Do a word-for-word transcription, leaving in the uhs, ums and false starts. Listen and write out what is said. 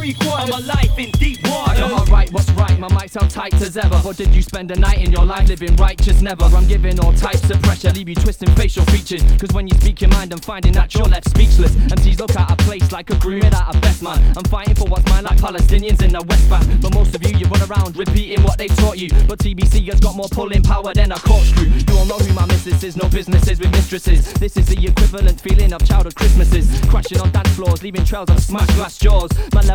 three quarters of my life in deep water. I got my right, what's right, my mic sound tight as ever. Or did you spend a night in your life living righteous? Never. I'm giving all types of pressure, leave you twisting facial features. Cause when you speak your mind, I'm finding that you're left speechless. M Cs look out of place like a groom without a best man. I'm fighting for what's mine like Palestinians in the West Bank. But most of you, you run around repeating what they taught you. But T B C has got more pulling power than a corkscrew. You all know who my missus is, no businesses with mistresses. This is the equivalent feeling of childhood Christmases. Crashing on dance floors, leaving trails of smashed glass jaws. My